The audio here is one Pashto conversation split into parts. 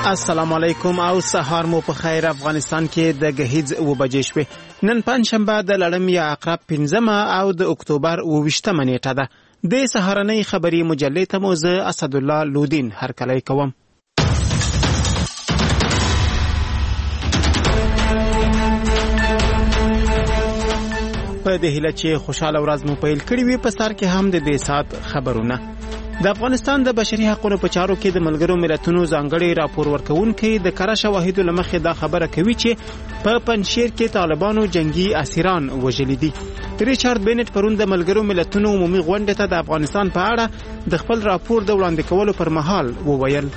السلام علیکم او سهار مو په خیر. افغانستان کې د غهیز و بجې شوې. نن پنځشنبه د لړم یا عقرب 15 او د اکتوبر 28 نیټه ده. د سهارنۍ خبري مجلې ته مو زه اسد الله لودین هرکلی کوم. په دې هیله چې خوشاله ورځ مو پیل کړی وي. په سر کې هم د دې سات خبرونه. د افغانستان د بشري حقوقو په چارو کې د ملګرو ملتونو ځانګړي راپور ورکوونکي د کره شواهدو لمخې دا خبره کوي چې په پنجشیر کې طالبانو جنگي اسیران وژلي دي. ریچارډ بینټ پرون د ملګرو ملتونو عمومي غونډې ته د افغانستان په اړه د خپل راپور د وړاندې کولو پر مهال وویل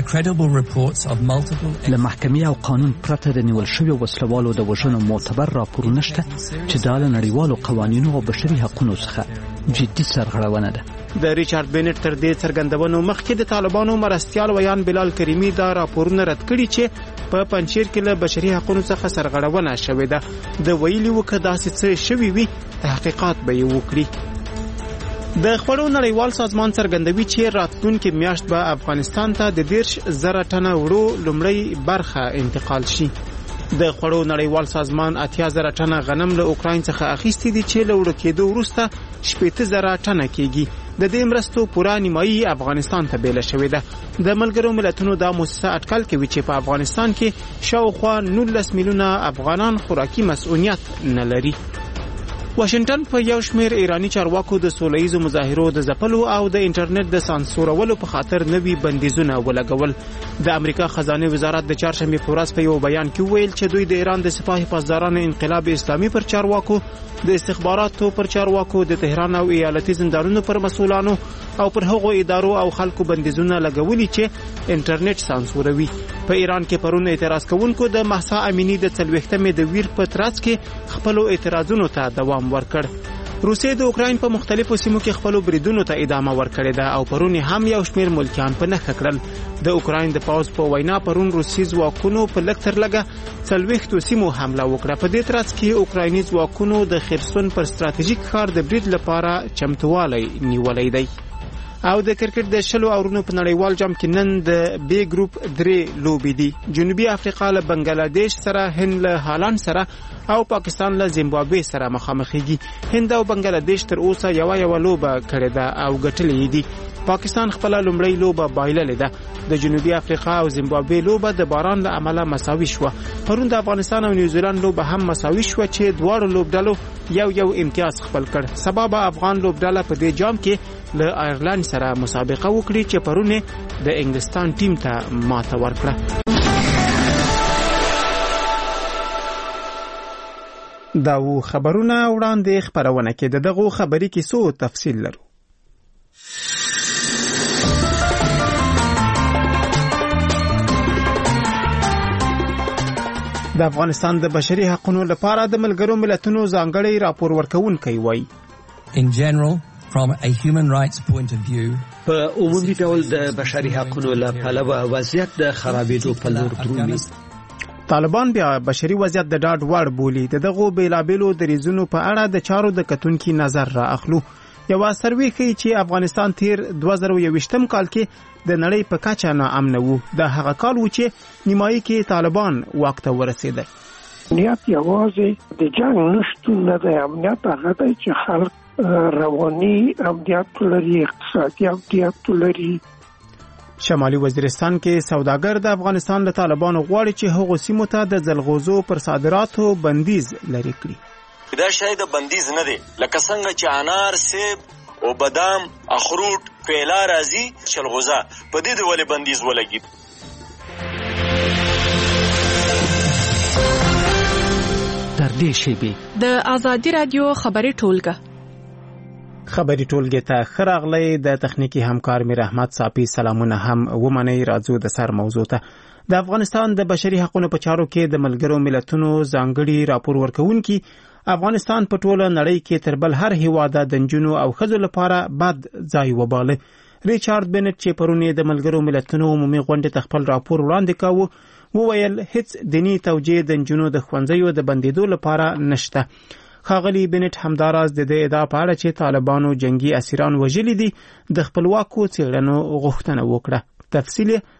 له محکمې او قانون پرته د نیول شویو وسلوالو د وژنو معتبر راپورونه شته چې دا له نړیوالو قوانینو او بشري حقوقو څخه جدي سرغړونه ده. د ریچارډ بینټ تر دې څرګندونو مخکې د طالبانو مرستیال ویان بلال کریمی دا راپورونه رد کړي چې په پنجشیر کې له بشري حقوقو څخه سرغړونه شوې ده. د ویلي وکړه داسې څه شوي وي تحقیقات به یې وکړي. د خړو نړیوال سازمان څرګندوي چې راتلونکي میاشت به افغانستان ته د 10,000 ټنه وړو لومړی برخه انتقال شي. د خړو نړیوال سازمان 80,000 ټنه غنم له اوکراین څخه اخیستي دي چې له وړو کېدو وروسته 80,000 ټنه کېږي. د دې مرستو پوره نیمایي افغانستان ته بیل شوې ده. د ملګرو ملتونو دا مؤسسه اټکل کوي چې په افغانستان کې شاوخوا 19 میلیونه افغانان خوراکي مسؤلیت نه لري. واشنگټن په یو شمېر ایرانی چارواکو د سولهییزو مظاهرو د ځپلو او د انټرنیټ د سانسورولو په خاطر نوي بندیزونه ولګول. د امریکا خزانه وزارت د چهارشنبه په ورځ په یو بیان کې ویل چې دوی د ایران د سپاه پاسدارانو انقلاب اسلامي پر چارواکو، د استخباراتو پر چارواکو، د تهران او ایالتي زندانونو پر مسؤلانو او پر هغو ادارو او خلکو بندیزونه لګولي چې انټرنیټ سانسوروي. په ایران کې پرون اعتراض کوونکو د مهسا امینی د 40مې د ویر په ترڅ کې خپل اعتراضونو ته دوام ورکړ. روسیې د اوکراین په مختلفو سیمو کې خپل بریدونو ته ادامه ورکړې ده او پرون هم یو شمېر ملکیان په نښه کړل. د اوکراین د پاوز په وینا پرون روسي ځواکونو په لږ تر لږه 40 سیمو حمله وکړه. په دې ترڅ کې اوکرایني ځواکونو د خرسون پر ستراتیژیک ښار د برید لپاره چمتووالی نیولی دی. او د کرکټ د شلو اورونو په نړیوال جام کې نن د بی ګروپ 3 لوبې دي. جنوبي افریقا له بنگلاديش سره، هند له هالند سره او پاکستان له زیمبابوې سره مخامخېږي. هند او بنگلاديش تر اوسه یو لوبه کړې ده او ګټلې دي. پاکستان خپل لومړی لوبه بایللې ده. د جنوبي افریقا او زیمبابوې لوبه د باران له امله مساوي شوه. پرون د افغانستان او نیوزیلند لوبه هم مساوي شوه چې دواړو لوبډلو یو امتیاز خپل کړ. سبب افغان لوبډله په دې جام کې له آیرلند سره مسابقه وکړي چې پرونه د انګلستان ټیم ته ماته ورکړه. دا و خبرونه وړاندې خبرونه کې دغه خبري کې څو تفصیل لرو. د افغانستان د بشري حقوقو لپاره د ملګرو ملتونو ځانګړي راپور ورکوونکی وایي in general from a human rights point of view په عمومي ډول د بشري حقوقو لپاره پلوه وضعیت د خرابېدو په لور درومي. طالبان بیا بشري وضعیت د ډاډ وړ بولي. دغه بیلابېلو دریزونو په اړه د چارو د کتونکي نظر را اخلو. یو سروې ښیي چې افغانستان تیر 2021 کال کې د نړۍ په کچه ناامن وو. د هغه کال و چې نیمایي کې طالبان واک ته ورسېدل. امنیت یوازې د جنگ نشتون نه دی. امنیت هغه دی چې خلک رواني امنیت لري، اقتصادي امنیت لري. شمالي وزیرستان کې سوداګر د افغانستان له طالبانو غواړي چې هغو سیمو ته د ځلغوزو پر صادراتو بندیز لري کړي. دا شاید بندیز نه دی لکه څنګه چې انار، سیب او بادام، اخروټ، پیلا راځي چلغوزه په دې ولې بندیز ولګي. تر دې شیبې د آزادي رادیو خبري ټولګه ته خراغلی. د تخنیکی همکار میر احمد صافی سلامونه هم ومني. راځو د سر موضوع ته. د افغانستان د بشري حقوقو په چارو کې د ملګرو ملتونو ځانګړي راپور ورکوونکي افغانستان په ټوله نړۍ کې تر بل هر هیواد د نجونو او ښځو لپاره بد ځای وباله. ریچارډ بینټ چې پرونه د ملګرو ملتونو عمومي غونډې ته خپل راپور وړاندې کاوه وویل هیڅ دینی توجیه د نجونو د ښوونځیو د بندیدو لپاره نشته. ښاغلي بینټ همداراز د دې ادعا په اړه چې طالبانو جنگي اسیران وژلي دي د خپلواکو څېړنو غوښتنه وکړه. تفصیل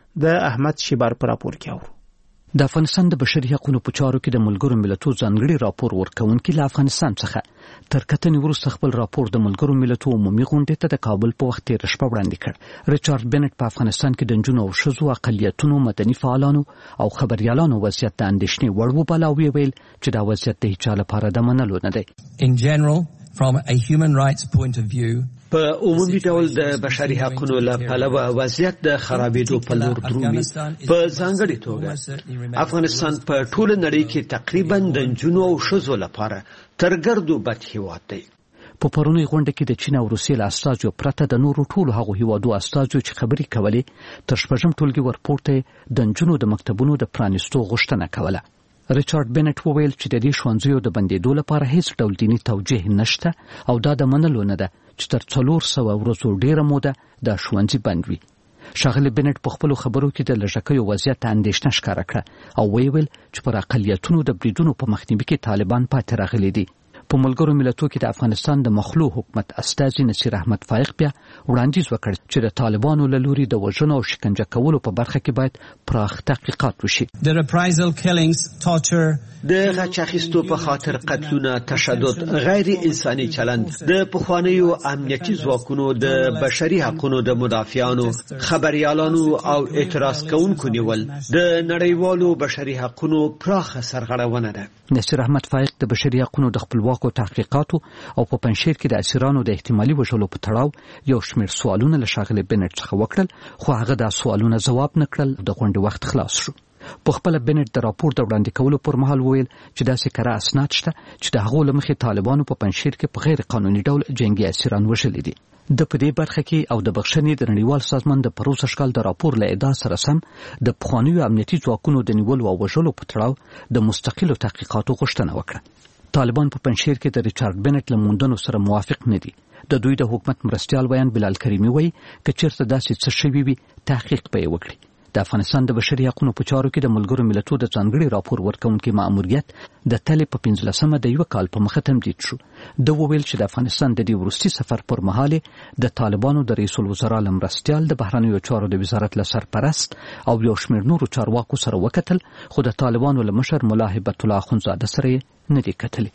د احمد شیبار پر راپور کې اورو. د افغانستان د بشري حقوقو په چارو کې د ملګرو ملتونو ځانګړي راپور ورکونکي له افغانستان څخه تر کتنې وروسته خپل راپور د ملګرو ملتونو عمومي غونډې ته د کابل په وخت تېره شپه وړاندې کړ. ریچارډ بنټ په افغانستان کې د نجونو او ښځو اقلیتونو مدني فعالانو او خبريالانو وضعیت د اندېښنې وړ وباله او ویل چې دا وضعیت د هیچا لپاره د منلو نه دی. In general, from a human rights point of view, په عمومي ډول د بشري حقوقو له پلوه وضعیت د خرابېدو په لور درومي. په ځانګړې توګه افغانستان په ټوله نړۍ کې تقریبا د نجونو او ښځو لپاره تر ګردو بد هېواد دی. په پرونی غونډه کې د چین او روسیې له استازو پرته د نورو ټولو هغو هیوادو استازو چې خبرې کولې تر شپږم ټولګي ورپورته د نجونو د مکتبونو د پرانیستو غوښتنه کوله. ریچارډ بنټ وویل چې د دې ښوونځیو د بندېدو لپاره هیڅ ډول دیني توجیه نشته او دا د منلو نه ده چې تر 400 ورځو ډیره موده د ښوونځي بند وي. ښاغلي بنټ په خپلو خبرو کې د لږکیو وضعیت اندېښنه ښکاره کړه او ویل چې پر اقلیتونو د بریدونو په مخنیوي کې طالبان پاتې راغلي دي. په ملګرو ملتونو کې د افغانستان د مخلو حکومت استازي نصیر احمد فائق بیا وړاندیز وکړ چې د طالبانو له لوري د وژنو او شکنجه کولو په برخه کې باید پراخ تحقیقات وشي. The reprisal killings, torture, د غچ اخیستو په خاطر قتلونه، تشدد، غیر انساني چلند، د پخوانیو امنیتي ځواکونو د بشري حقوقو د مدافعانو، خبريالانو او اعتراض کوونکو نیول د نړیوالو بشري حقوقو پراخه سرغړونه ده. نصیر احمد فائق د بشري حقوقو د خپلواکو تحقیقاتو او په پنځشیر کې د اسیرانو د احتمالي وژلو په تړاو یو شمېر سوالونه له ښاغلي بنټ څخه وکړل خو هغه د سوالونو ځواب نه کړل. د غونډې وخت خلاص شو. په خپل بنټ د راپور د وړاندې کولو پر مهال ویل چې داسې کره اسناد شته چې د هغو له مخې طالبانو په پنځشیر کې په غیر قانوني ډول جنگي اسیران وژلي دي. د په دې برخه کې او د بخښنې د نړیوال سازمان د پروسه شکل د راپور له ادعا سره سم د پخوانیو امنیتي ځواکونو د نیولو او وژلو په تړاو د مستقلو تحقیقاتو غوښتنه وکړه. طالبان په پنځشیر کې د ریچارډ بنټ له موندنو سره موافق نه دي. د دوی د حکومت مرستیال ویان بلال کریمي وایي که چیرته داسې څه شوي وي تحقیق به یې وکړي. د افغانستان د بشري حقوقو په چارو کې د ملګرو ملتونو د ځانګړي راپور ورکونکي مأموریت د تلې په 15مه د یو کال په مخه تمدید شو. د وویل چې د افغانستان د دې وروستي سفر پر مهال د طالبانو د رئیس الوزرا مرستیال د بهرنیو چارو د وزارت له سرپرست او یو شمېر نورو چارواکو سره وکتل خو د طالبانو له مشر ملا هیبت الله اخونزاده سره نه دي کتلي.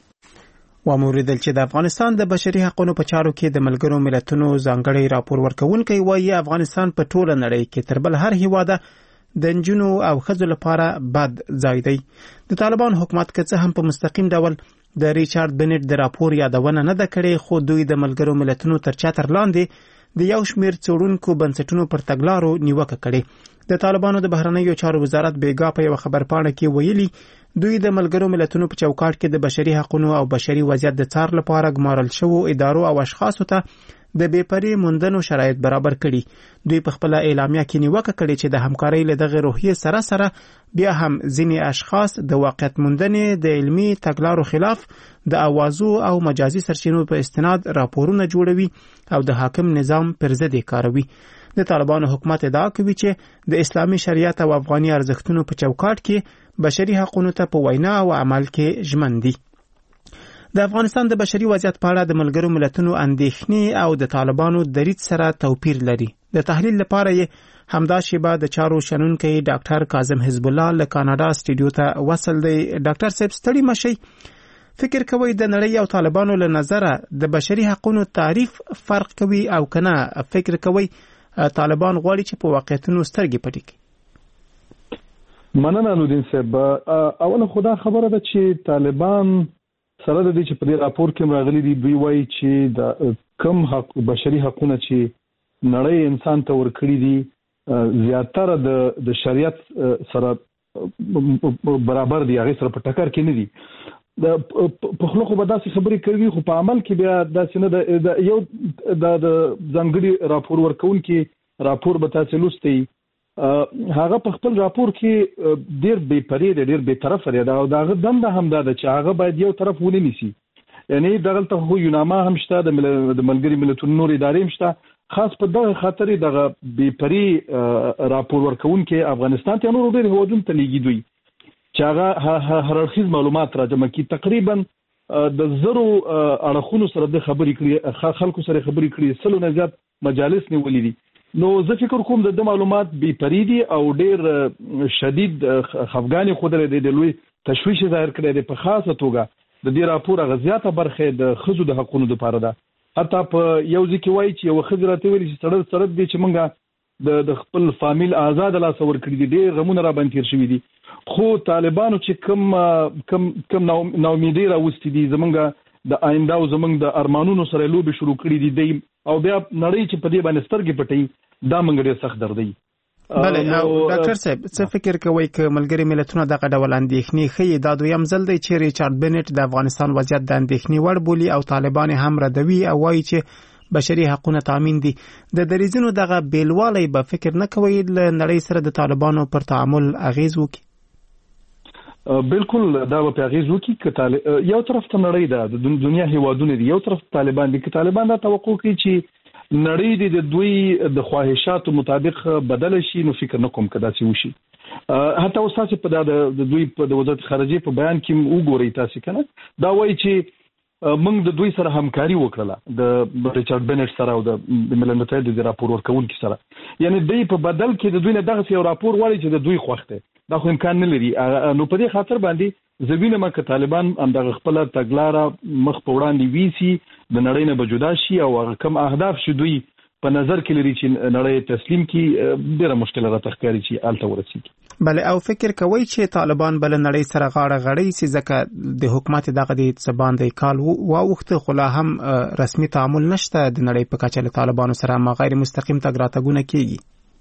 وموریدل چې د افغانستان د بشري حقوقو په چارو کې د ملګرو ملتونو ځانګړي راپور ورکونکي وایي افغانستان په ټوله نړۍ کې تر بل هر هیواد د نجونو او ښځو لپاره بد ځای دی. د طالبان حکومت که څه هم په مستقیم ډول د ریچارډ بنټ د راپور یادونه نه ده کړې خو دوی د ملګرو ملتونو تر چتر لاندې د یو شمېر څېړونکو بنسټونو پر تګلارو نیوکه کړې. د طالبانو د بهرنیو چارو وزارت بیګا په یو خبرپاڼه کې ویلي دوی د ملګرو ملتونو په چوکاټ کې د بشري حقوقو او بشري وضعیت د څار لپاره ګمارل شوو ادارو او اشخاصو ته د بېپرې موندنو شرایط برابر کړي. دوی په خپل اعلامیه کې نیوکه کړې چې د همکارۍ له دغه روحیې سره سره بیا هم ځینې اشخاص د واقعیت موندنې د علمي تګلارو خلاف د اوازو او مجازي سرچینو په استناد راپورونه جوړوي او د حاکم نظام پر ضد کاروي. د طالبانو حکومت ادعا کوي چې د اسلامي شریعت او افغاني ارزښتونو په چوکاټ کې بشري حقوقو ته په وینا او عمل کې ژمن دي. د افغانستان د بشري وضعیت په اړه د ملګرو ملتونو اندېښنې او د طالبانو دریځ سره توپیر لري. د تحلیل لپاره یې همدا شیبه د چارو شنونکی ډاکټر کاظم حزب الله له کاناډا سټوډیو ته وصل دی. ډاکټر صاحب ستړي مشئ. فکر کوي د نړۍ او طالبانو له نظره د بشري حقوقو تعریف فرق کوي او کنه فکر کوي طالبان غواړي چې په واقعیتونو سترګې پټې کړي؟ مننه نورالدین صاحب. اوله خدا خبره ده چې طالبان سره د دې چې په دې راپور کې راغلي دي دوی وایي چې د کم حق بشري حقوقونه چې نړۍ انسان ته ورکړي دي زیاتره د شریعت سره برابر دي، هغه سره په ټکر کې نه دي. په خلکو به داسې خبرې کوي خو په عمل کې بیا داسې نه ده. یو د ځانګړي راپور ورکونکي راپور به تاسو لوستئ هغه په خپل راپور کې ډېر بې پرې دی، ډېر بې طرفه دی او د هغه دنده همدا ده چې هغه باید یو طرف ونه نیسي. یعنی دغلته خو یوناما هم شته، د ملګري ملتونو نور ادارې هم شته. خاص په دغه خاطر دغه بې پرې راپور ورکونکي افغانستان ته نور ډېر هیوادونو ته لیږي دوی چې هغه هر اړخیز معلومات راجمع کړي. تقریبا د زرو اړخونو سره د خبرې کړي، خلکو سره خبرې کړي، 100 نه زیات مجالس نیولې دي. نو زه فکر کوم د معلومات بي پریدي او ډیر شدید خفګان خو د لوی تشویش ظاهر کړی دی. په خاصه توګه د دې راپور غزياته برخه د خزو د حقوقو لپاره ده. حتی په یو ځکه وایي چې یو خزر ته ویل چې سره دي چې مونږه د خپل فامیل آزاد لا څور کړی دي، ډېر غمونه را باندې تیر شوی دي. خو طالبانو چې کم ناامیدي راوستي دي زمونږ د آینده او زمونږ د ارمانونو سره لوبي شروع کړی دي او بیا نړۍ چې په دې باندې سترګې پټي دا مونږ ډېر سخت دردي. بله ډاکټر صاحب څه فکر کوئ چې ملګری ملتونه دغه ډول اندېښنې ښیي؟ دا دویم ځل دی چې ریچارډ بنټ د افغانستان وضعیت د اندېښنې وړ بولي او طالبان هم ردوي او وایي چې بشري حقوقونه تامین دي. د دریځونو دغه بیلوالی به فکر نه کوي له نړۍ سره د طالبانو پر تعامل اغیز وکړي؟ بالکل دا په اغیز وکړي که یو طرف ته نړۍ ده، د دنیا هیوادونه دي، یو طرف طالبان دي. که طالبان دا توقع کوي چې نړۍ د دوی د خواهشاتو مطابق بدل شي نو فکر نه کوم کدا چې وشي. حتی اوس تاسو په د دوی په د وزارت خارجه په بیان کې وګورئ تاسو کنه دا وایي چې موږ د دوی سره همکاري وکړه د ریچارډ بنټ سره او د ملل متحد د راپور ورکونکو سره. یعنی دوی په بدل کې د دوی نه دغه یو راپور وایي چې د دوی خوښته دا خو امکان نه لري. نو په دې خاطر باندې زوینه مکه طالبان هم د خپل تګلارې مخ په وړاندې ویسي د نړۍ نه بجودا شي او کم اهداف شي دوی په نظر کې لري چې نړۍ تسلیم کی ډیره مشکله را تخکاری چې آلته ورسیږي. بله او فکر کوي چې طالبان بل نړۍ سره غاړه غړی سي ځکه د حکومت دغه د څبان د کال واوخته خلا هم رسمي تعامل نشته د نړۍ په کچه له طالبانو سره ما غیر مستقیم تګراتګونه کیږي.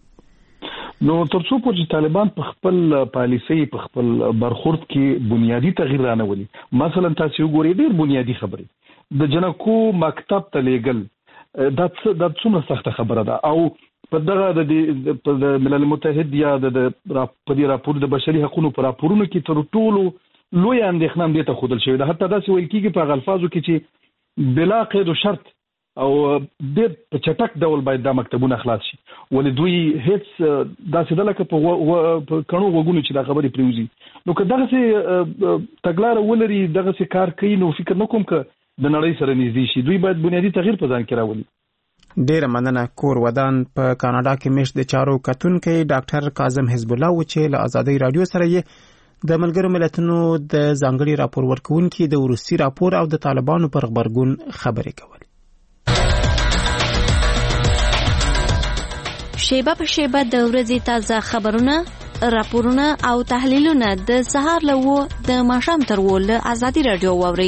نو ترڅو چې طالبان په خپل پالیسي په خپل برخورد کې بنیادی تغییر رانولي، مثلا تاسو وګورئ ډیر بنیادی خبره د جنکو مکتب ته لېګل دا څومره سخته خبره ده او په دغه د ملل متحد یا د په دې راپور د بشري حقوقو پر راپورونو کې تر ټولو لوی اندېښنه دې ته خودل شوی ده. حتی دا چې ویل کېږي په الفاظو کې چې بلا قید و شرط او ډېر په چټک ډول باید دا مکتبونه خلاص شي، ولې دوی هیڅ داسې ده لکه په کڼو غوږونو چې دا خبرې پرېوځي. نو که دغسې تګلاره ولري دغسې کار کوي نو فکر نه کوم که د نړۍ سره نږدې شي. دوی باید بنیادي تغییر په ځان کې راولي. ډیره مننه. کور ودان په کاناډا کې مشت د چارو کتونکي ډاکټر کاظم حزب الله و چې له آزادۍ رادیو سره یې د ملګرو ملتونو د ځانګړي راپور ورکونکي د وروستي راپور او د طالبانو پر غبرګون خبرې کولې. شیبه په شیبه د ورځې تازه خبرونه، راپورونه او تحلیلونه د سهار له 9 د ماښام تر 10 له آزادۍ رادیو واورئ.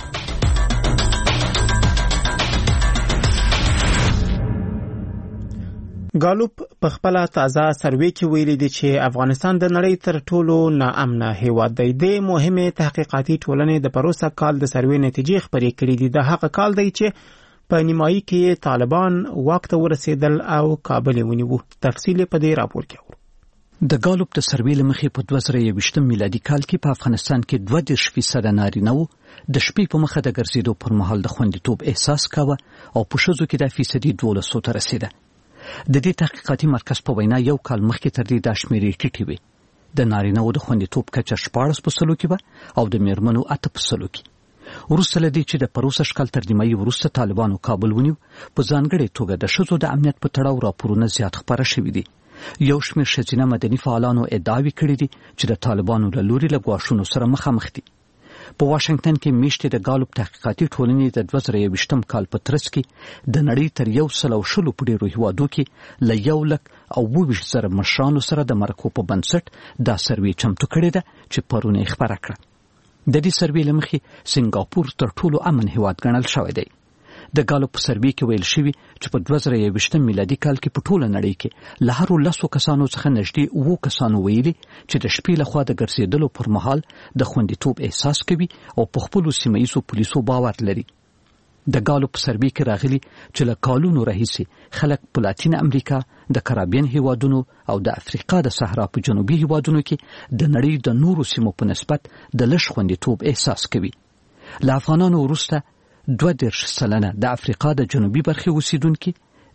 ګالوپ په خپل تازه سروې کې ویلي دی چې افغانستان د نړۍ تر ټولو ناامنه هیواد دی. د مهمه تحقیقاتي ټولنې د پروسه کال د سروې نتیجې خبرې کړې دي. د هغه کال دی چې په نیمایي کې طالبان واک ته ورسېدل او کابل ونیو. تفصیل په دې راپور کې اورو. د ګالوپ د سروې لمخې په 2021 میلادي کال کې په افغانستان کې 22% نارینه وو د شپې په مخه د ګرځېدو پر مهال د خوندیتوب احساس کاوه او په ښځو کې د فیصدي 12 ته رسیده. د دې تحقیقاتي مرکز په وینا یو کال مخکې تر دې د شمیرې ټیټې وي. د نارینه وو د خوندیتوب کچه 14% کې او د میرمنو 8% کې. وروسته لدی چې د پروسه شکل تر نیمایي وروسته طالبانو کابل ونیو، په ځانګړې توګه د ښځو د امنیت په تړاو راپورونه زیات خبره شوي دي. یو شمېر ښځینه مدني فعالانو ادعاوې کړې دي چې د طالبانو له لوري له ګواښونو سره مخامخ دي. په واشنگټن کې میشتې د ګالوپ تحقیقاتي ټولنې د 2021 کال په ترڅ کې د نړۍ تر 100 په ډیرو هیوادو کې له 1,22,000 مشرانو سره د مرکو په بنسټ دا سروې چمتو کړې ده چې پرونه خبره کړه. د دې سروې لمخې سنگاپور تر ټولو امن هیواد ګڼل شوی دی. د ګالوپ سروې کې ویل شوی چې په 2021 میلادي کال کې په ټوله نړۍ کې له هر 10 کسانو څخه نږدې 9 کسانو ویلي چې د شپې لخوا د ګرځېدلو پر مهال د خوندیتوب احساس کوي او په خپل سیمایي پولیسو باور لري. د ګالوپ سروې کې راغلي چې له کالونو راهیسې خلک په لاتین امریکا، د کارابین هیوادونو او د افریقا د صحرا په جنوبي هیوادونو کې د نړۍ د نورو سیمو په نسبت د لږ خوندیتوب احساس کوي. له افغانانو وروسته 22% د افریقا د جنوبي برخې اوسیدونکي،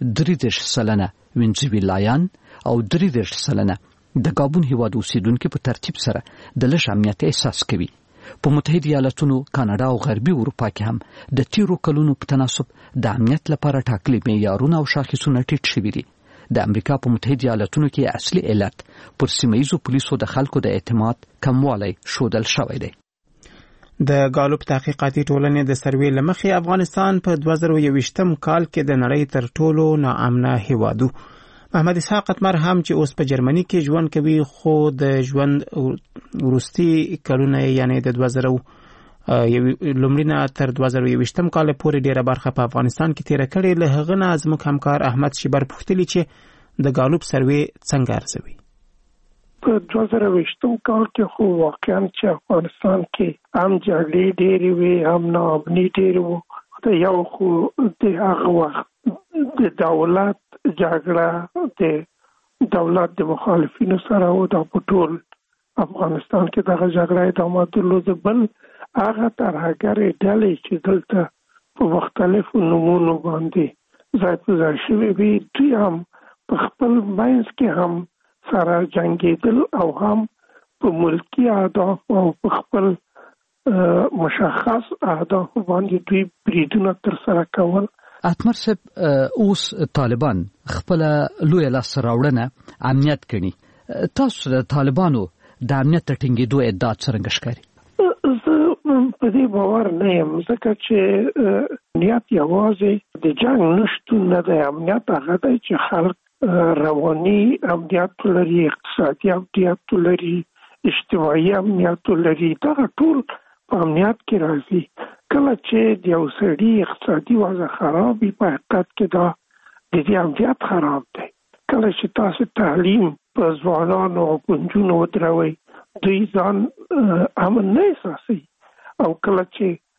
23% وینزویلایان او 23% د گابون هیواد اوسیدونکي په ترتیب سره د لږ امنیت احساس کوي. په متحده ایالاتونو، کاناډا او غربي اروپا کې هم د تیرو کلونو په تناسب د امنیت لپاره ټاکلي معیارونه او شاخصونه ټیټ شوي دي. د امریکا په متحده ایالاتونو کې اصلي علت پر سیمه‌ییزو پولیسو د خلکو د اعتماد کموالی شودل شوی دی. د غالوب تحقیقاتي ټولنې د سروې لمخې افغانستان په 2021م کال کې د نړۍ تر ټولو ناامنه هیوادو. محمد اسحاق اتمر هم چې اوس په جرمني کې ژوند کوي خو د ژوند وروستي کلونه یعنی د 2000 لومړی تر 2021م کال پورې ډیره برخه په افغانستان کې تیر کړې. له هغه نه زموږ همکار احمد شیبر پوښتلی چې د غالوب سروې څنګه ارزوي. په 2020م کال کې خو واقعا چې افغانستان کې هم جګړې ډېرې وي هم ناامني ډېرې وو. د یو خو د هغه وخت د دولت جګړه د دولت د مخالفینو سره و. دا په ټول افغانستان کې دغه جګړه ادامه درلوده. بل هغه ترهګرې ډلې چې دلته په مختلفو نومونو باندې ځای په ځای شوي وي دوی هم په خپل منځ کې هم سره جنگیدل او هم په ملکی اهداف او په خپل مشخص اهداف باندې دوی بریدونه تر سره کول. اتمر صاحب اوس طالبان خپل لوی لاس راوړنه امنیت کوي. تاسو د طالبانو د امنیت ټینګېدو ادعا څنګه ښکاري؟ په دې باور نه یم ځکه چې امنیت یوازې د جنگ نشتون نه دی. امنیت هغه دی چې خلک رواني امنیت لري، اقتصادي امنیت لري، اجتماعي امنیت لري. دا ټول په امنیت کې راځي. کله چې د یو سړي اقتصادي وضع خراب وي په حقیقت کې دا د دې امنیت خراب دی. کله چې تاسو تعلیم په ځوانانو او نجونو ودروي دوی ځان امن نه احساسوي. او کله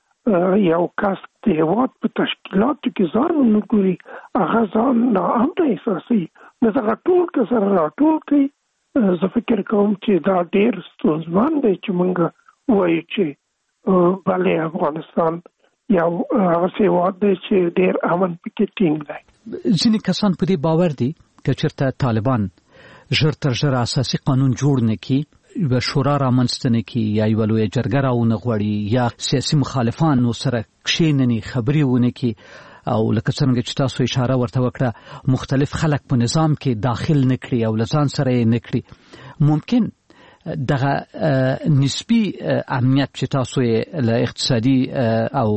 چې یو کس د هېواد په تشکیلاتو کې ځان ونه ګوري هغه ځان ناامنه احساسوي. نو دغه ټول که سره راټول کړي زه فکر کوم چې دا ډېر ستونزمن دی چې موږ وایو چې بلې افغانستان یو هغه هېواد دی چې ډېر امن پکې ټینګ دی. ځینې کسان په دې باور دي که چېرته طالبان ژر تر ژره اساسي قانون جوړ نه کړي، یو شورا رامنځته نه کړي یا یوه لویه جرګه راونه غواړي یا سیاسي مخالفانو سره کښېنني خبرې ونه کړي او لکه څنګه چې تاسو اشاره ورته وکړه مختلف خلک په نظام کې داخل نه کړي او له ځان سره یې نه کړي، ممکن دغه نسبي امنیت چې تاسو یې له اقتصادي او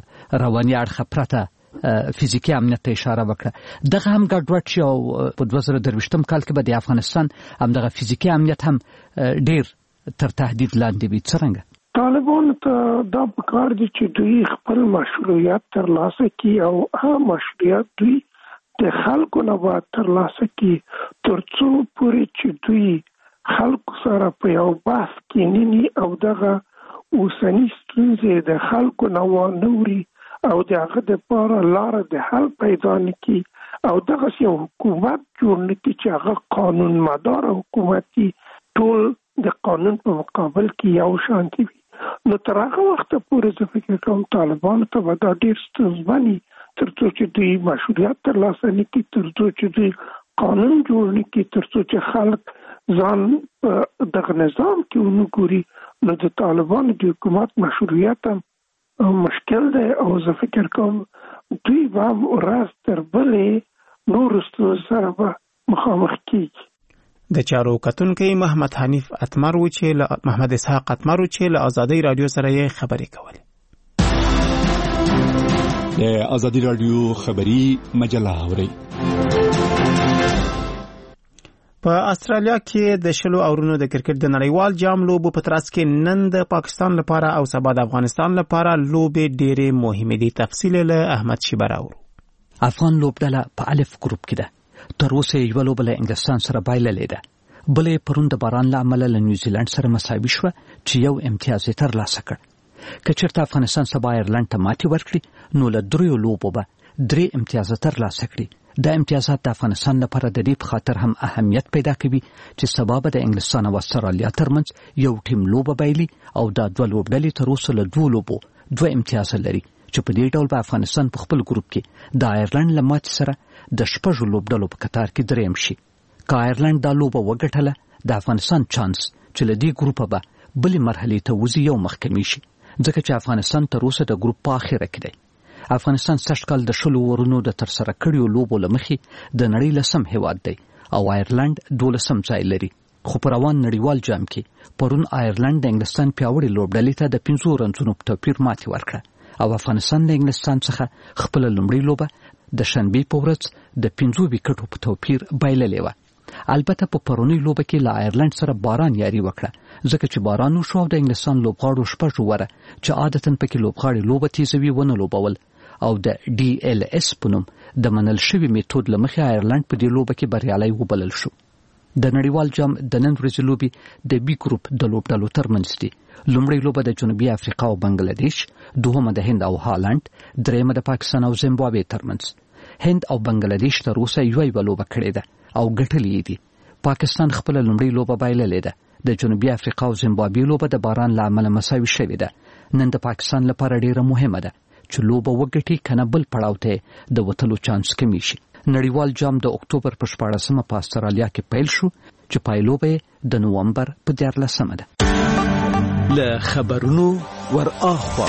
رواني اړخه پرته فزیکی امنیت ته اشاره وکړه دغه هم ګډوډ شي او په 2023م کال کې به د افغانستان هم دغه فزیکی امنیت هم ډیر تر تهدید لاندې وي. څرنګه طالبان ته دا پکار دي چې دوی خپل مشروعیت ترلاسه کړي او هغه مشروعیت دوی د خلکو نه باید ترلاسه کړي تر څو پورې چې دوی خلکو سره په یو بحث کې نه او دغه اوسنی ستونزې د خلکو نه ونوري او دغه د پاره لار د حل پیدا نکي او دغه یو حکومت جوړ نکي چې هغه قانون مدار حکومتي ټول د قانون په مقابل کې یو شانتي وي. نو تر هغه وخت پورې زه فکر کوم طالبان ته به دا ډېر ستونزمن وي تر څو چې دوی مشروعیت ترلاسه نه کړي، تر څو چې دوی قانون جوړ نه کړي، تر څو چې خلک ځان دغه نظام کې ونه ګوري. نو د طالبانو د حکومت مشروعیت هم مشکل دی او زه فکر کوم دوی به هم ورځ تر بلې نورو ستونزو سره به مخامخ کېږي. د چارو کتونکي محمد حنیف اتمر و چې محمد اسحاق اتمر و چې له آزادۍ رادیو سره یې خبرې کولې. د آزادۍ رادیو خبري مجله اوري. په استرالیا کې د شلو اورونو د کرکټ د نړیوال جام لوبو په ترڅ کې نن د پاکستان لپاره او سبا د افغانستان لپاره لوبې ډېرې مهمې دي. تفصیل له احمد شیبر اورو. افغان لوبډله په الف ګروپ کې ده. تر اوسه یو لوبه له انګلستان سره بایللې ده. بلې پرون د باران له امله له نیوزیلند سره مساوي شوه چې یو امتیاز یې ترلاسه کړ. که چېرته افغانستان سبا ایرلند ته ماتې ورکړي نو له دریو لوبو به 3 امتیازات ترلاسه کړي. دا امتیازات د افغانستان لپاره د دې په خاطر هم اهمیت پیدا کوي چې سبا به د انګلستان او استرالیا ترمنځ یو ټیم لوبه بایلي او دا دوه لوبډلې تر اوسه له 2 لوبو 2 امتیاز لري چې په دې ډول به افغانستان په خپل ګروپ کې د ایرلند له ماتې سره د 6 لوبډلو په قطار کې دریم شي. که ایرلند دا لوبه وګټله د افغانستان چانس چې له دې ګروپه به بلې مرحلې ته وځي یو مخکمي شي ځکه چې افغانستان تر اوسه د ګروپ په اخره کې دی. افغانستان سږکال د 10 ورونو د ترسره کړیو لوبو لمخې د نړۍ لسم هیواد دی او آیرلند 12م ځای لري. خو په روان نړیوال جام کې پرون آیرلند د انګلستان پیاوړي لوبډلې ته د 5 رنزونو په توپیر ماتې ورکړه او افغانستان د انګلستان څخه خپل لومړی لوبه د شنبې په ورځ د 5 وکټو په توپیر بایللې وه. البته په پرونی لوبه کې له آیرلند سره باران یاري وکړه ځکه چې باران وشو او د انګلستان لوبغاړو شپږ وره چې عادتاً پکې لوبغاړي لوبه تیزوي ونه لوبول او د DLS په نوم د منل شوي میتود لمخې آیرلند په دې لوبه کې بریالی وبلل شو. د نړیوال جام د نن ورځې لوبې د بي ګروپ د لوبډلو ترمنځ دي. لومړی لوبه د جنوبي افریقا او بنگلاديش، دوهمه د هند او هالند، دریمه د پاکستان او زیمبابوې ترمنځ. هند او بنگلاديش تر اوسه یوه لوبه کړې ده او ګټلې دي. پاکستان خپل لومړی لوبه بایللې ده. د جنوبي افریقا او زیمبابوې لوبه د باران له امله مساوي شوې ده. نن د پاکستان لپاره ډیره مهمه ده چې لوبه وګټي کنه بل پړاو ته د وتلو چانس کمی شي. نړیوال جام د اکتوبر په 14مه په استرالیا کې پیل شو چې پایلوبه د نوومبر په 14مه ده. له خبرونو ور اخوا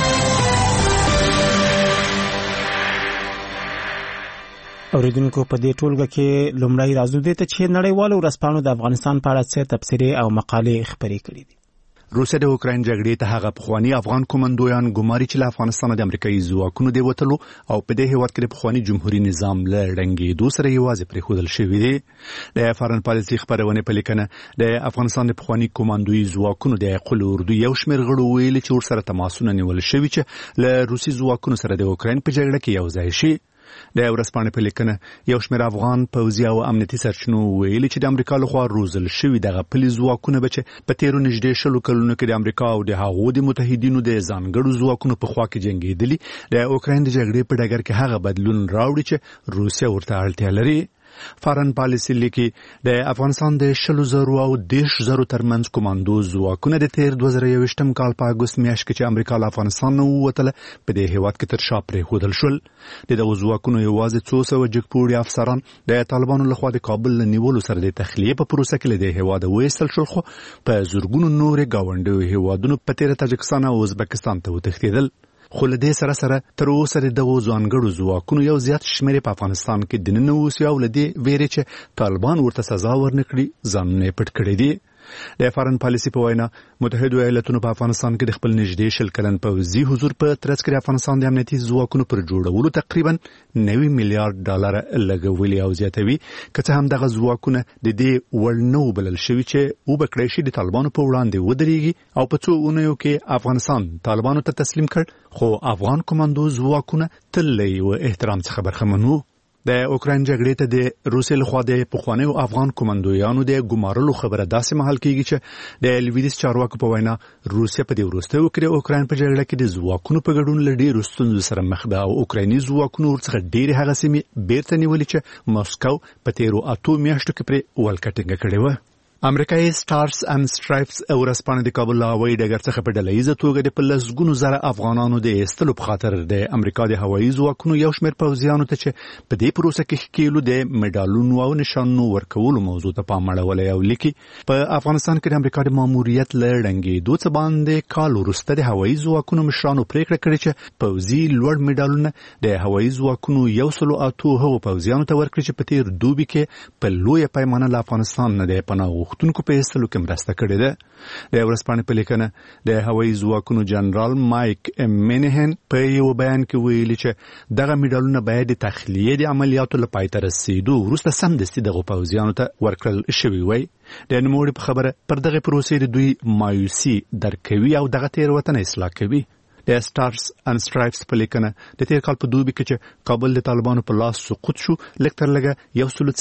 اوریدونکو په دې ټولګه کې لومړی راځو دې ته چې نړیوالو ورځپاڼو د افغانستان په اړه څه تبصرې او مقالې خپرې کړې دي. روسیه د اوکراین جګړې ته هغه پخوانی افغان کومندویان ګماري چې له افغانستان د امریکایي ځواکونو دی وتلو او په دې هیواد کې د پخوانی جمهوریت نظام له ړنګېدو سره یوازې پرېښودل شوی دی. د فارن پالیسي خبرونه په لیکنه د افغانستان د پخوانی کومندویي ځواکونو د خپل اردو یو شمېر غړو ویلي چې ورسره تماسونه نیول شوي چې له روسي ځواکونو سره د اوکراین په جګړه کې یو ځای شي. د ورځپاڼې په لیکنه یو شمېر افغان پوځي او امنیتي سرچینو ویلي چې د امریکا لخوا روزل شوي دغه پلي ځواکونه به چې په تیرو نږدې 10 کلونو کې د امریکا او د هغو د متحدینو د ځانګړو ځواکونو په خوا کې جنګېدلي د اوکراین د جګړې په ډګر کې هغه بدلون راوړي چې روسیه ورته اړتیا لري. فارن پالیسي لیکي د افغانستان د 10,000 او 10,000 ترمنځ کوماندو ځواکونه د تیر 2021م کال په اګوست میاشت کې چې امریکا له افغانستان نه ووتله په دې هیواد کې تر شا پرېښودل شول. د دغو ځواکونو یوازې 200 جګپوړي افسران د طالبانو لخوا د کابل له نیولو سره د تخلیې په پروسه کې له دې هیواده وایستل شول خو په زورګونو نورې ګاونډیو هیوادونو په تیر تاجکستان او ازبکستان ته وتښتېدل. خو له دې سره تر اوسه د دغو ځانګړو ځواکونو یو زیات شمېر په افغانستان کې دننه اوسي او له دې ویرې چې طالبان ورته سزا ورنکړي ځانونه پټ کړي دي. د فارن پالیسي په وینا متحده ایالاتونو په افغانستان کې د خپل نږدې 10 کلن پوځي حضور په ترڅ کې د افغانستان د امنیتي ځواکونو پر جوړولو تقریبا 90 میلیارډ ډالر لګولي او زیاتوي که څه هم دغه ځواکونه د دې وړ نه وبلل شوي چې وبکړی شي د طالبانو په وړاندې ودرېږي او په څو اونیو کې افغانستان طالبانو ته تسلیم کړ خو افغان کوماندو ځواکونه تل له یو احترام څخه برخمن وو. د اوکراین جګړې ته د روسیې لخوا د پخوانیو افغان کومندویانو د ګمارلو خبره داسې مهال کېږي چې د لویدیس چارواکو په وینا روسیه په دې وروستیو کې د اوکراین په جګړه کې د ځواکونو په ګډون له ډېرو ستونزو سره مخ ده او اوکرایني ځواکونو ورڅخه ډېرې هغه سیمې بیرته نیولې چې مسکو په تیرو 8 میاشتو کې پرې ولکټینګ کړې وه. امریکایي سټارز اند سټرایپس ورځپاڼه د کابل هوایي ډګر څخه په ډلهییزه توګه د 15,000 افغانانو د ایستلو په خاطر د امریکا د هوایي ځواکونو یو شمېر پوځیانو ته چې په دې پروسه کې ښکیلو د میډالونو او نشانونو ورکولو موضوع ته پام اړولی او لیکي په افغانستان کې د امریکا د ماموریت له ړنګېدو څخه باندې کال وروسته د هوایي ځواکونو مشرانو پریکړه کړې چې پوځي لوړ میډالونه د هوایي ځواکونو 108 هغو پوځیانو ته ورکړي چې په تیر دوبي کې په لویه پیمانه له افغانستان نه د پناه غوښتونکو په ایستلو کې مرسته کړې ده. د ورځپاڼې په لیکنه د هوایي ځواکونو جنرال مایک مینهن په یو بیان کې ویلي چې دغه میډالونه باید د تخلیې د عملیاتو له پای ته رسیدو وروسته سمدستي دغو پوځیانو ته ورکړل شوي وای. د نوموړي په خبره پر دغه پروسې دوی مایوسي درک کوي او دغه تېروتنه اصلاح کوي. د سټارز اند سټرایپس په لیکنه د تیر کال په دوبي کې چې کابل د طالبانو په لاس سقوط شو لږ تر لږه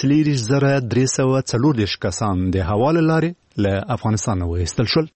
1,340 کسان د هوا له لارې له افغانستان وایستل شول.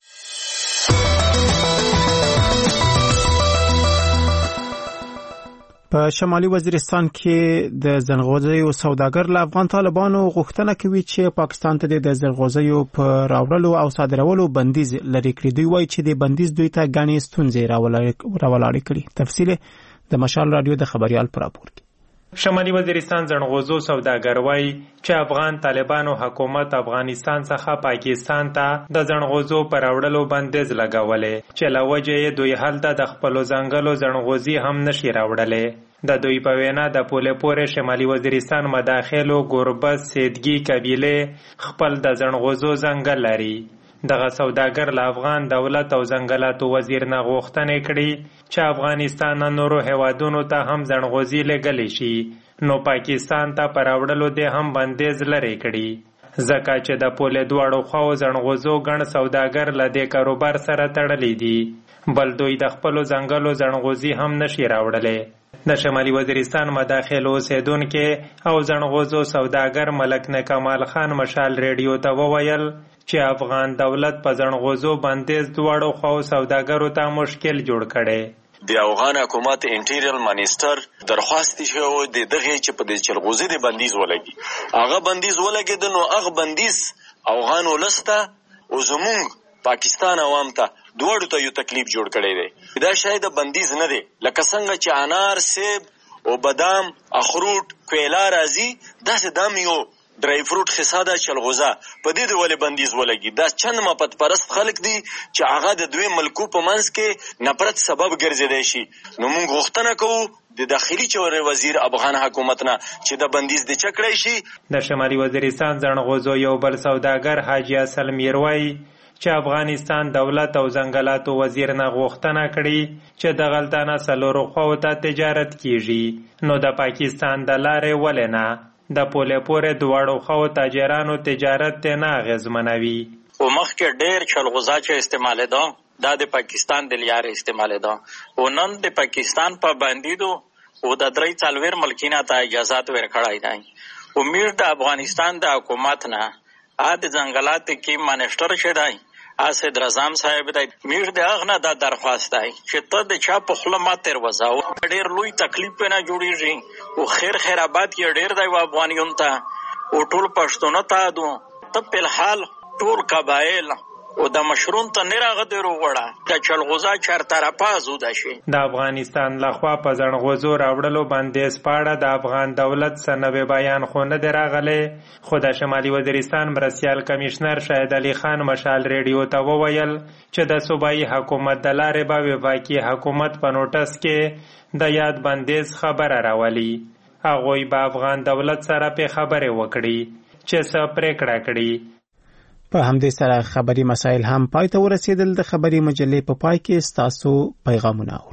په شمالي وزیرستان کې د زنغوزیو سوداګر له افغان طالبانو غوښتنه کوي چې پاکستان ته د زنغوزیو په راوړلو او صادرولو بندیز لري کړی. دوی وایي چې د بندیز دوی ته ګڼې ستونزې راولاړې کړي. تفصیل د مشال رادیو د خبريال پر راپور کې. شمالي وزیرستان زنغوزو سوداګر وایي چې افغان طالبانو حکومت افغانستان څخه پاکستان ته د زنغوزو پر راوړلو بندیز لګولې چې له وجې دوی هلته د خپلو ځنګلو زنغوزي هم نشي راوړلې. د دوی په وینا د پولې پورې شمالي وزیرستان مداخلو ګوربز سیدګي قبیله خپل د زنغوزو ځنګل لري. دغه سوداګر له افغان دولت او ځنګلاتو وزیر نه غوښتنې کړي چې افغانستان نورو هیوادونو ته هم زنغوزي لېږلی شي، نو پاکستان ته په راوړلو دې هم بندیز لرې کړي، ځکه چې د پولې دواړو خواو زنغوزو ګڼ سوداګر له دې کاروبار سره تړلي دي، بل دوی د خپلو ځنګلو زنغوزي هم نشي راوړلی. د شمالي وزیرستان مداخلو اوسیدونکي او زنغوزو سوداګر ملک نه کمال خان مشال ریډیو ته وویل چې افغان دولت په زنغوزو بندیز دواړو خواو سوداګرو ته مشکل جوړ کړي. د افغان حکومت انټیریل منیسټر درخواست شو د دغه چې په د چلغوزي د بندیز ولګي، هغه بندیز ولګي نو هغه بندیز افغان ولسته او زمونږ پاکستان عوام ته دواړو ته یو تکلیف جوړ کړی دی. دا شاید بندیز نه دی، لکه څنګه چې انار، سیب او بادام، اخروټ، کویلا راځي، داسې دام یو ډرای فروټ خصاده چلغوزه په دې ډول بندیز ولګي. دا چند مپت پرست خلک دي چې هغه د دوی ملکو په منځ کې نفرت سبب ګرځیدای شي. نو موږ غوښتنه کوو د داخلي چارو وزیر افغان حکومت نه چې د بندیز د چکړای شي. د شمالي وزیرستان زنغوزو یو بل سوداګر حاجی اصل میروي چې افغانستان دولت او ځنګلاتو وزیر نه غوښتنه کړي چې د غلطانه څلورو خواو ته تجارت کیږي، نو د پاکستان د لارې ولې نه د پولې پورې دواړو خواو تاجرانو تجارت ته نه اغېزمنوي. او مخکې ډېر چلغوزه چې استعمالېده دا د پاکستان د لارې استعمالېده، او نن د پاکستان په بندیدو او د 3-4 ملکینه ته اجازات ورکړی دی. امید د افغانستان د حکومت نه د ځنګلاتو کې منیسټر شه دی اسد رضام صاحب دی، میر د هغه نه دا درخواست دی چې ته د چا په خوله ما تېروځه، ډېر لوی تکلیف پې نه جوړېږي او خیر آباد کې ډېر دی و افغانیون ته او ټول پښتونه ته دو ته فلحال ټول قبایل او د مشروم ته نه راغدي وروړه د چلغوزه چرطرفه زوده شي. د افغانستان لخوا په زنغوزو راوړلو بندیز پاړه د افغان دولت سنوي بیان خو نه دی راغلی، خو د شمالي وزیرستان مرستیال کمیشنر شاهد علي خان مشال ریډیو ته وویل چې د صوبایي حکومت د لارې به وفاقي حکومت په نوټس کې د یاد بندیز خبره راولي. هغوی به افغان دولت سره په خبرې وکړي چې څه پریکړه کړي. په همدې سره خبري مسایل هم پای ته ورسېدل. د خبري مجلې په پای کې ستاسو پیغامونه اورو.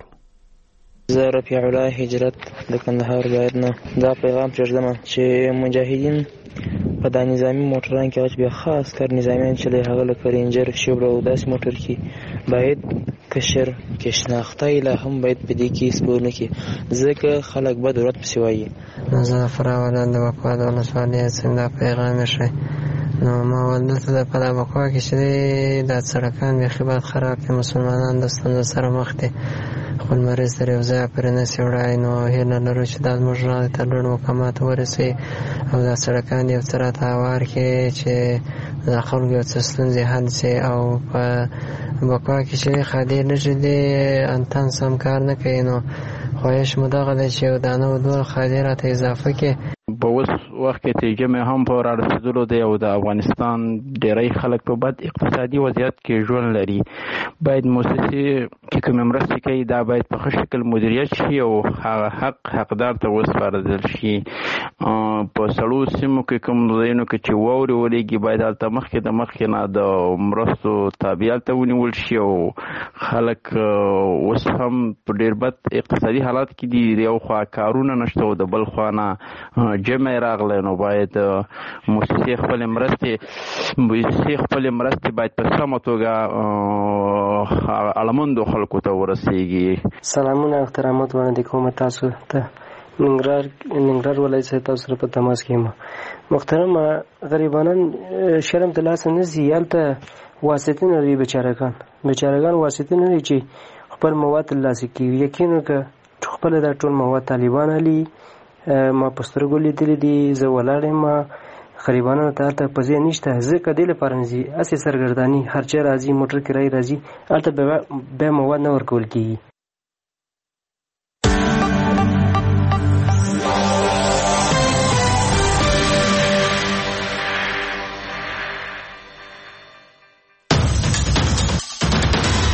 زه رفیع الله هجرت د کندهار ولایت نه دا پیغام پرېږدم چې مجاهدین په دا نظامي موټران کې بیا خاص کار نظامیان چې له هغه لکه رینجر، شوبر او داسې موټر کې باید کشر کې شناخته لا هم باید په دې کې سپور نه کړي، ځکه خلک به دولت پسې وایي. زه فراوله د بکوا د ولسوالۍ څنګه پیغام شي نو ما ولدلته د په بکوا کې چې دا سړکان بیخي باید خراب دي، مسلمانان د ستونزو سره مخ دي، خپل مریض تر یو ځایه پرې نسي وړی. نو هیله لرو چې دا زموږ غږ ته لوړ مقامات ورسوي او دا سړکان یو څه راته هوار کړي چې د خلکو یو څه ستونزې حل شي. او په بکوا کې چې خادر نشي دی انتن سم کار نه کوي، نو خواهش مو دغه دی چې یو دانه او دوه خادر راته اضافه کړي. په اوس وخت کې چې جمع هم په رارسېدلو دی او د افغانستان ډېری خلک په بد اقتصادي وضعیت کې ژوند لري، باید موسسې چې کومې مرستې کوي دا باید په ښه شکل مدیریت شي او هغه حقدار ته وسپارل شي. په سړو سیمو کې کوم ځایونو کې چې واورې ورېږي باید هلته مخکې نه د مرستو تابع ته ونیول شي او خلک اوس هم په ډېر بد اقتصادي حالات کې دي، د یو خوا کارونه نشته او د بل خوا نه جمع راغلی، نو باید موسسې خپلې مرستې باید په سمه توګه اړمندو خلکو ته ورسیږي. سلامونه احترامات وړاندې کوم تاسو ته. ننګرهار ولایت څخه تاسو سره په تماس کې یم. محترم غریبانان شرم ته لاس نه ځي، هلته واسطې نه لري، بیچارهګان واسطې نه لري چې خپل مواد ترلاسه کړي. یقین وکړه خپله دا ټول مواد طالبان علي ما په سترګو لیدلي دي، زه ولاړ یم، غریبانو ته هلته پزې نشته. ځکه دې لپاره نه ځي، هسې سرګرداني هر چا راځي، موټر کرایې راځي، هلته بیا مواد نه ورکول کېږي.